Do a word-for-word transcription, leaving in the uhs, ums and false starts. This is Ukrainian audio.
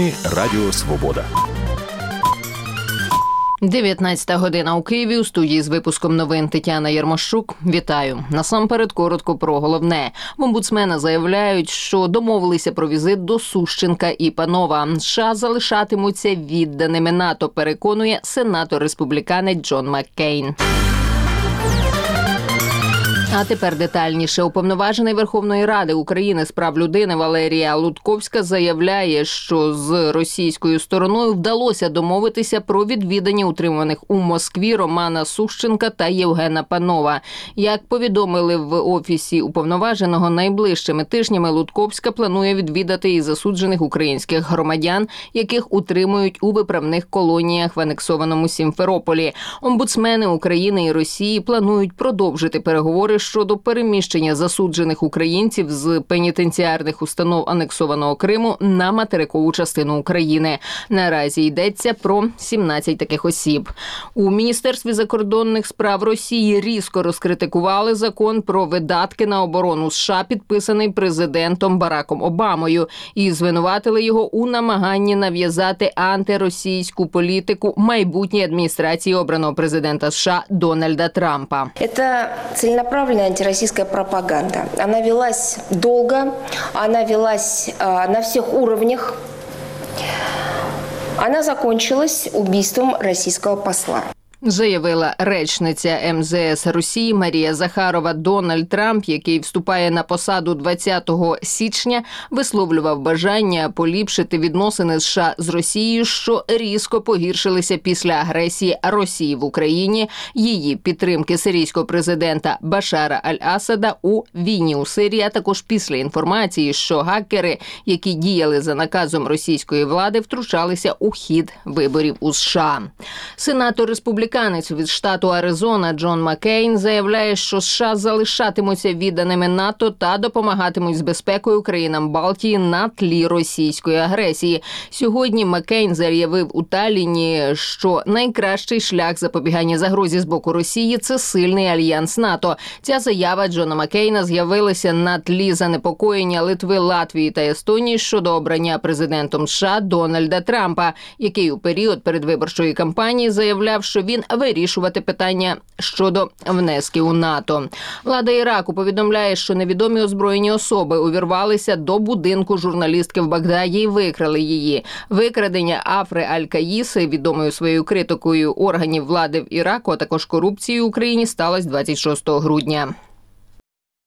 Новини Радіо Свобода. дев'ятнадцята година у Києві. У студії з випуском новин Тетяна Єрмощук. Вітаю. Насамперед коротко про головне. В омбудсмена заявляють, що домовилися про візит до Сущенка і Панова. США залишатимуться відданими НАТО, переконує сенатор-республіканець Джон Маккейн. А тепер детальніше. Уповноважений Верховної Ради України з прав людини Валерія Лутковська заявляє, що з російською стороною вдалося домовитися про відвідання утримуваних у Москві Романа Сущенка та Євгена Панова. Як повідомили в Офісі Уповноваженого, найближчими тижнями Лутковська планує відвідати і засуджених українських громадян, яких утримують у виправних колоніях в анексованому Сімферополі. Омбудсмени України і Росії планують продовжити переговори щодо переміщення засуджених українців з пенітенціарних установ анексованого Криму на материкову частину України. Наразі йдеться про сімнадцять таких осіб. У Міністерстві закордонних справ Росії різко розкритикували закон про видатки на оборону США, підписаний президентом Бараком Обамою, і звинуватили його у намаганні нав'язати антиросійську політику майбутній адміністрації обраного президента США Дональда Трампа. Це ціленаправлена антироссийская пропаганда. Она велась долго, она велась э, на всех уровнях. Она закончилась убийством российского посла. Заявила речниця ем зе ес Росії Марія Захарова. Дональд Трамп, який вступає на посаду двадцятого січня, висловлював бажання поліпшити відносини США з Росією, що різко погіршилися після агресії Росії в Україні, її підтримки сирійського президента Башара Аль-Асада у війні у Сирії, а також після інформації, що гакери, які діяли за наказом російської влади, втручалися у хід виборів у США. Сенатор республіканець від штату Аризона Джон Маккейн заявляє, що США залишатимуться відданими НАТО та допомагатимуть з безпекою країнам Балтії на тлі російської агресії. Сьогодні Маккейн заявив у Талліні, що найкращий шлях запобігання загрозі з боку Росії – це сильний альянс НАТО. Ця заява Джона Маккейна з'явилася на тлі занепокоєння Литви, Латвії та Естонії щодо обрання президентом США Дональда Трампа, який у період передвиборчої кампанії заявляв, що він вирішувати питання щодо внесків у НАТО. Влада Іраку повідомляє, що невідомі озброєні особи увірвалися до будинку журналістки в Багдаді і викрали її. Викрадення Афри Аль-Каїси, відомою своєю критикою органів влади в Іраку, а також корупцією в Україні, сталося двадцять шостого грудня.